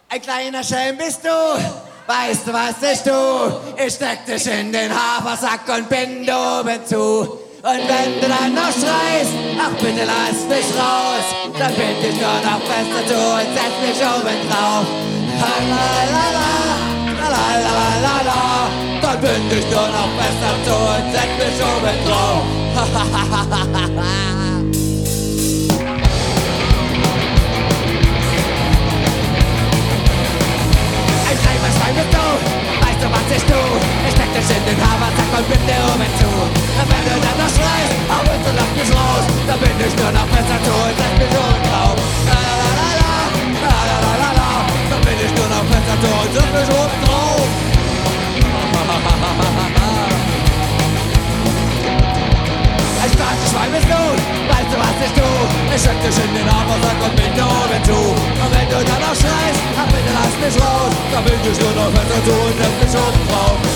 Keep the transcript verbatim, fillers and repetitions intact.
Ein kleiner Schelm bist du, weißt du, was ich tu? Ich steck dich in den Hafersack und bind oben zu. Und wenn du dann noch schreist, ach bitte lass mich raus, dann bind ich nur noch fester zu und setz mich oben drauf. Lalalala, lalalala, dann bind ich nur noch fester zu und setz mich oben drauf. Weißt du, was ich tu? Ich steck dich in den Hafersack und bind dir oben zu. Und wenn du dann noch schreist, aber bitte lass mich raus, dann bin ich nur noch besser zu und setz mich oben drauf. Lalalala, lalalala, dann bin ich nur noch besser zu und setz mich oben drauf. Ein starkes Schwein bist du, weißt du, was ich tu? Ich steck dich in den Hafersack und bind dir oben zu. Und wenn du dann noch schreist, ach bitte lass mich raus, dann bin ich nur noch besser zu und setz mich oben drauf.